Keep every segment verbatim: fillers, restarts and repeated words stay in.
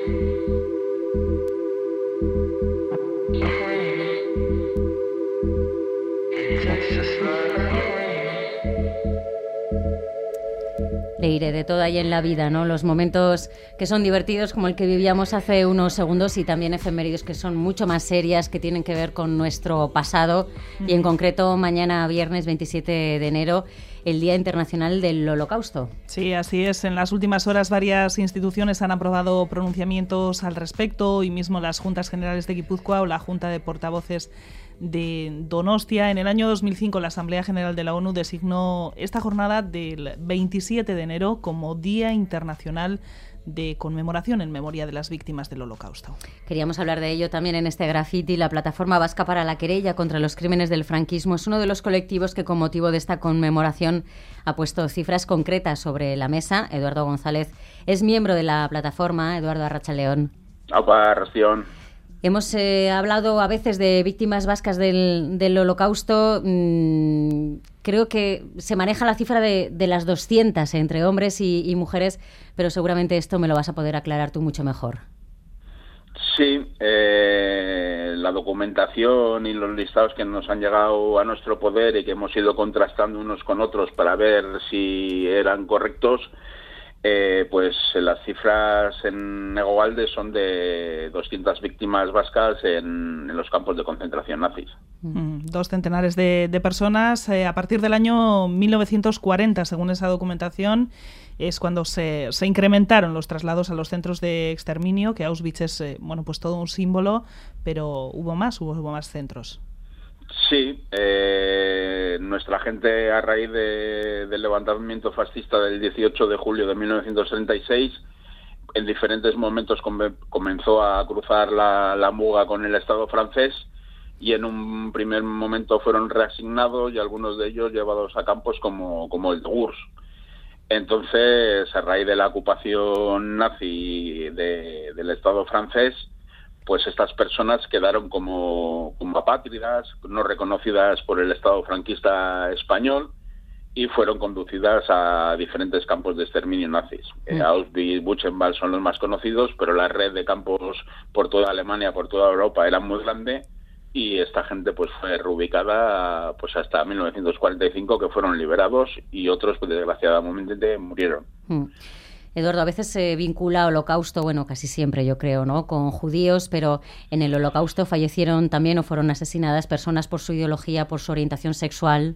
Leire, de todo hay en la vida, ¿no? Los momentos que son divertidos, como el que vivíamos hace unos segundos, y también efemérides que son mucho más serias, que tienen que ver con nuestro pasado, mm. y en concreto mañana, viernes veintisiete de enero, el Día Internacional del Holocausto. Sí, así es. En las últimas horas varias instituciones han aprobado pronunciamientos al respecto, y mismo las Juntas Generales de Guipúzcoa o la Junta de Portavoces de Donostia. En el año dos mil cinco la Asamblea General de la ONU designó esta jornada del veintisiete de enero como Día Internacional de conmemoración en memoria de las víctimas del Holocausto. Queríamos hablar de ello también en este graffiti. La Plataforma Vasca para la Querella contra los Crímenes del Franquismo es uno de los colectivos que con motivo de esta conmemoración ha puesto cifras concretas sobre la mesa. Eduardo González es miembro de la plataforma. Eduardo, arratsaldeon. Aupa, arratsaldeon. Hemos eh, hablado a veces de víctimas vascas del, del Holocausto. Mm, creo que se maneja la cifra de, de las doscientas entre hombres y, y mujeres, pero seguramente esto me lo vas a poder aclarar tú mucho mejor. Sí, eh, la documentación y los listados que nos han llegado a nuestro poder y que hemos ido contrastando unos con otros para ver si eran correctos, Eh, pues las cifras en Negoalde son de doscientas víctimas vascas en, en los campos de concentración nazis. Mm, dos centenares de, de personas. Eh, a partir del año mil novecientos cuarenta, según esa documentación, es cuando se, se incrementaron los traslados a los centros de exterminio, que Auschwitz es eh, bueno, pues todo un símbolo, pero hubo más, hubo, hubo más centros. Sí, eh, nuestra gente, a raíz de, del levantamiento fascista del dieciocho de julio de mil novecientos treinta y seis, en diferentes momentos come, comenzó a cruzar la, la Muga con el Estado francés, y en un primer momento fueron reasignados y algunos de ellos llevados a campos como, como el de Gurs. Entonces, a raíz de la ocupación nazi de, del Estado francés, pues estas personas quedaron como, como apátridas, no reconocidas por el Estado franquista español, y fueron conducidas a diferentes campos de exterminio nazis. Mm. Eh, Auschwitz, Buchenwald son los más conocidos, pero la red de campos por toda Alemania, por toda Europa, era muy grande, y esta gente pues fue reubicada pues hasta mil novecientos cuarenta y cinco, que fueron liberados, y otros pues desgraciadamente murieron. Mm. Eduardo, a veces se vincula Holocausto, bueno, casi siempre yo creo, ¿no?, con judíos, pero en el Holocausto fallecieron también o fueron asesinadas personas por su ideología, por su orientación sexual.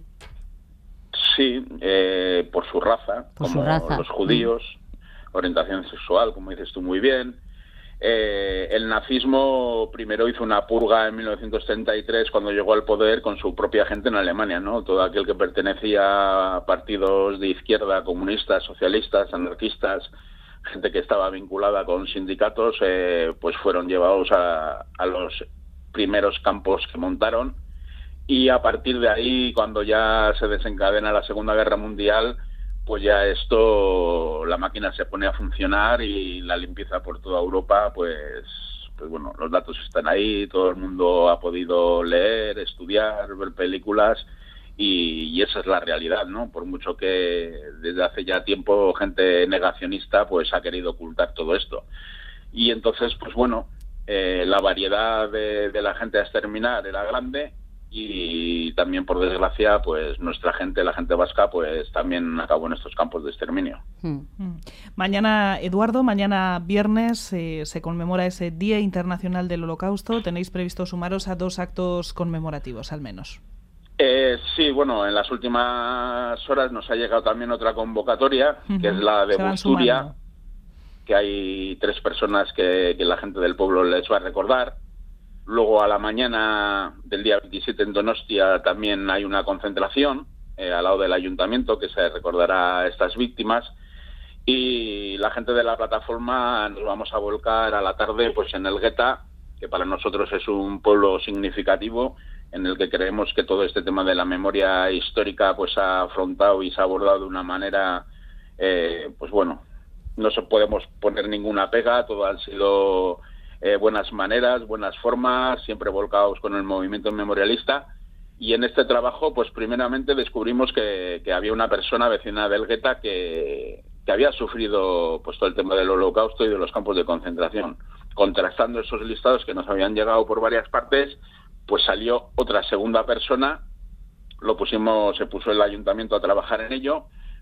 Sí, eh, por su raza, por como su raza. Los judíos, mm. orientación sexual, como dices tú muy bien. Eh, el nazismo primero hizo una purga en mil novecientos treinta y tres cuando llegó al poder con su propia gente en Alemania, ¿no? Todo aquel que pertenecía a partidos de izquierda, comunistas, socialistas, anarquistas, gente que estaba vinculada con sindicatos, eh, pues fueron llevados a, a los primeros campos que montaron, y a partir de ahí, cuando ya se desencadena la Segunda Guerra Mundial, pues ya esto, la máquina se pone a funcionar, y la limpieza por toda Europa, pues, pues bueno, los datos están ahí, todo el mundo ha podido leer, estudiar, ver películas, y, y esa es la realidad, ¿no? Por mucho que desde hace ya tiempo gente negacionista pues ha querido ocultar todo esto. Y entonces, pues bueno, eh, la variedad de, de la gente a exterminar era grande, y también, por desgracia, pues nuestra gente, la gente vasca, pues también acabó en estos campos de exterminio. Mm. Mañana, Eduardo, mañana viernes eh, se conmemora ese Día Internacional del Holocausto. ¿Tenéis previsto sumaros a dos actos conmemorativos, al menos? Eh, sí, bueno, en las últimas horas nos ha llegado también otra convocatoria, uh-huh. que es la de Busturia, que hay tres personas que, que la gente del pueblo les va a recordar. Luego, a la mañana del día veintisiete en Donostia también hay una concentración eh, al lado del ayuntamiento, que se recordará a estas víctimas, y la gente de la plataforma nos vamos a volcar a la tarde pues en Elgeta, que para nosotros es un pueblo significativo, en el que creemos que todo este tema de la memoria histórica pues se ha afrontado y se ha abordado de una manera, eh, pues bueno, no se podemos poner ninguna pega, todo han sido Eh, buenas maneras, buenas formas, siempre volcados con el movimiento memorialista. Y en este trabajo, pues primeramente descubrimos que, que había una persona vecina del Gueta que, que había sufrido pues todo el tema del Holocausto y de los campos de concentración. Contrastando esos listados que nos habían llegado por varias partes, pues salió otra segunda persona, lo pusimos, se puso el ayuntamiento a trabajar en ello,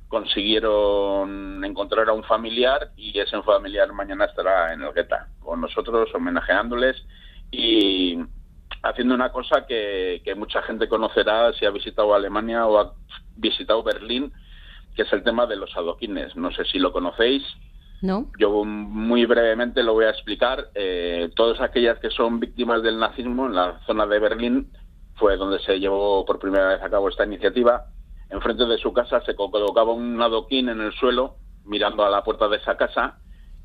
consiguieron encontrar a un familiar y ese familiar mañana estará en el Gueta con nosotros, homenajeándoles y haciendo una cosa que, que mucha gente conocerá si ha visitado Alemania o ha visitado Berlín, que es el tema de los adoquines. No sé si lo conocéis. ¿No? Yo muy brevemente lo voy a explicar. Eh, todas aquellas que son víctimas del nazismo en la zona de Berlín fue donde se llevó por primera vez a cabo esta iniciativa. Enfrente de su casa se colocaba un adoquín en el suelo, mirando a la puerta de esa casa,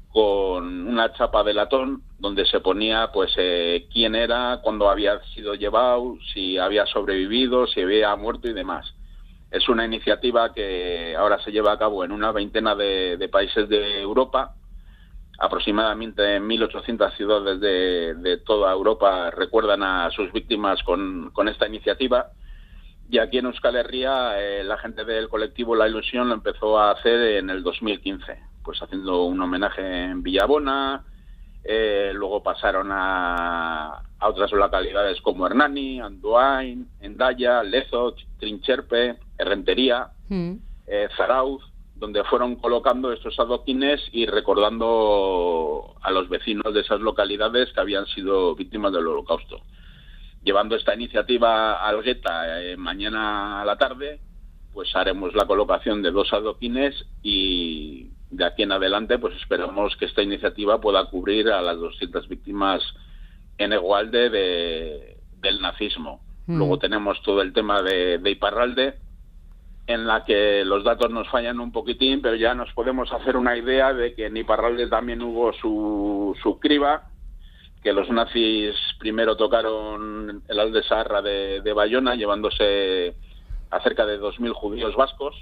con una chapa de latón donde se ponía pues eh, quién era, cuándo había sido llevado, si había sobrevivido, si había muerto y demás. Es una iniciativa que ahora se lleva a cabo en una veintena de, de países de Europa. Aproximadamente mil ochocientas ciudades de, de toda Europa recuerdan a sus víctimas con, con esta iniciativa. Y aquí en Euskal Herria, eh, la gente del colectivo La Ilusión lo empezó a hacer en el dos mil quince, pues haciendo un homenaje en Villabona, eh, luego pasaron a, a otras localidades como Hernani, Andoain, Endaya, Lezo, Trincherpe, Errentería, mm. eh, Zarauz, donde fueron colocando estos adoquines y recordando a los vecinos de esas localidades que habían sido víctimas del Holocausto. Llevando esta iniciativa al Gueta eh, mañana a la tarde, pues haremos la colocación de dos adoquines y de aquí en adelante pues esperamos que esta iniciativa pueda cubrir a las doscientas víctimas en Egualde de, del nazismo. Mm. Luego tenemos todo el tema de, de Iparralde, en la que los datos nos fallan un poquitín, pero ya nos podemos hacer una idea de que en Iparralde también hubo su, su criba, que los nazis primero tocaron el Alde-Zaharra de, de Bayona, llevándose a cerca de dos mil judíos vascos,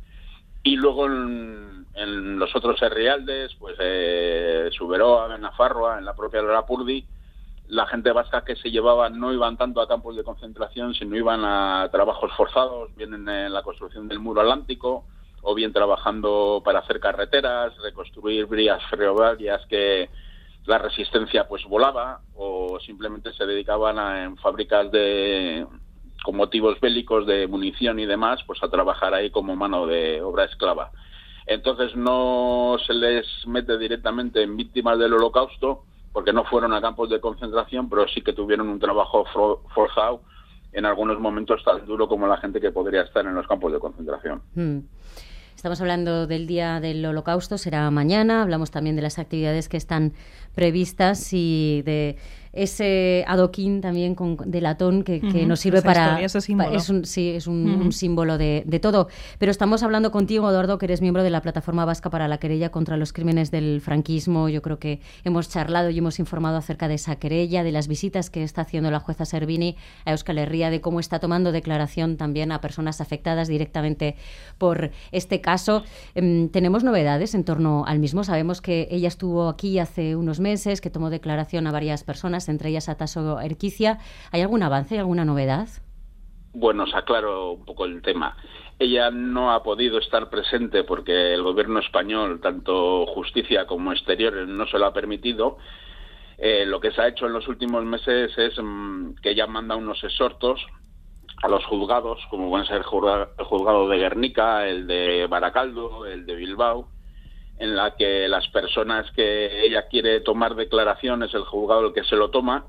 y luego en, en los otros herrialdes, pues eh, Zuberoa, Nafarroa, en la propia Lapurdi, la gente vasca que se llevaba no iban tanto a campos de concentración, sino iban a trabajos forzados, bien en la construcción del muro atlántico, o bien trabajando para hacer carreteras, reconstruir vías ferroviarias que la resistencia pues volaba, o simplemente se dedicaban a, en fábricas de con motivos bélicos de munición y demás, pues a trabajar ahí como mano de obra esclava. Entonces no se les mete directamente en víctimas del Holocausto, porque no fueron a campos de concentración, pero sí que tuvieron un trabajo forzado en algunos momentos tan duro como la gente que podría estar en los campos de concentración. Mm. Estamos hablando del Día del Holocausto, será mañana. Hablamos también de las actividades que están previstas y de ese adoquín también con, de latón que, que uh-huh. nos sirve esa para... Historia, ese símbolo. Es un, sí, es un, uh-huh. un símbolo de, de todo. Pero estamos hablando contigo, Eduardo, que eres miembro de la Plataforma Vasca para la Querella contra los Crímenes del Franquismo. Yo creo que hemos charlado y hemos informado acerca de esa querella, de las visitas que está haciendo la jueza Servini a Euskal Herria, de cómo está tomando declaración también a personas afectadas directamente por este caso. Eh, tenemos novedades en torno al mismo. Sabemos que ella estuvo aquí hace unos meses, que tomó declaración a varias personas, entre ellas a Taso Erquicia. ¿Hay algún avance, hay alguna novedad? Bueno, os aclaro un poco el tema. Ella no ha podido estar presente porque el gobierno español, tanto justicia como exteriores, no se lo ha permitido. Eh, lo que se ha hecho en los últimos meses es mmm, que ella manda unos exhortos a los juzgados, como pueden ser el juzgado de Guernica, el de Baracaldo, el de Bilbao, en la que las personas que ella quiere tomar declaración es el juzgado el que se lo toma.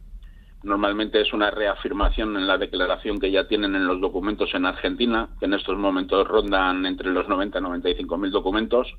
Normalmente es una reafirmación en la declaración que ya tienen en los documentos en Argentina, que en estos momentos rondan entre los noventa y noventa y cinco mil documentos.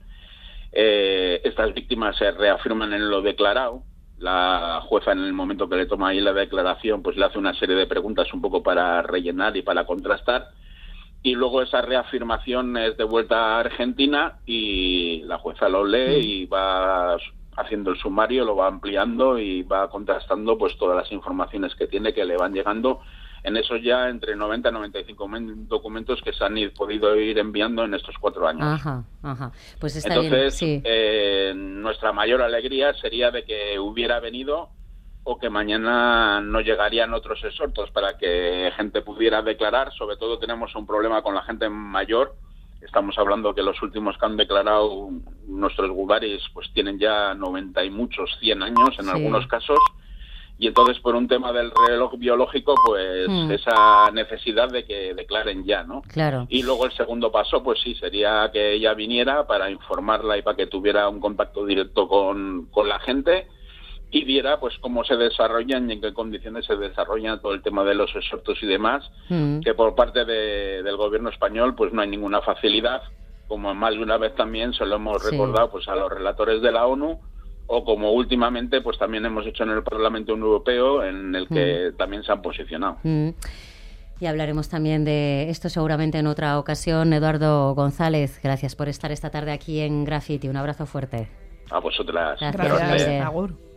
Eh, estas víctimas se reafirman en lo declarado. La jueza, en el momento que le toma ahí la declaración, pues le hace una serie de preguntas un poco para rellenar y para contrastar. Y luego esa reafirmación es de vuelta a Argentina y la jueza lo lee y va haciendo el sumario, lo va ampliando y va contrastando pues todas las informaciones que tiene que le van llegando. En eso ya entre noventa y noventa y cinco mil documentos que se han ir, podido ir enviando en estos cuatro años. Ajá, ajá. Pues está Entonces, bien, sí. eh, nuestra mayor alegría sería de que hubiera venido o que mañana no llegarían otros exhortos para que gente pudiera declarar. Sobre todo tenemos un problema con la gente mayor, estamos hablando que los últimos que han declarado nuestros gubaris pues tienen ya noventa y muchos, cien años en sí. algunos casos, y entonces por un tema del reloj biológico pues hmm. esa necesidad de que declaren ya, ¿no? Claro. Y luego el segundo paso pues sí, sería que ella viniera para informarla y para que tuviera un contacto directo con, con la gente y viera pues cómo se desarrollan y en qué condiciones se desarrolla todo el tema de los exhortos y demás, mm. que por parte de, del gobierno español pues no hay ninguna facilidad, como más de una vez también se lo hemos sí. recordado pues a los relatores de la ONU, o como últimamente pues también hemos hecho en el Parlamento Europeo, en el que mm. también se han posicionado. Mm. Y hablaremos también de esto seguramente en otra ocasión. Eduardo González, gracias por estar esta tarde aquí en Graffiti. Un abrazo fuerte. A vosotras. Gracias. Gracias. Agur.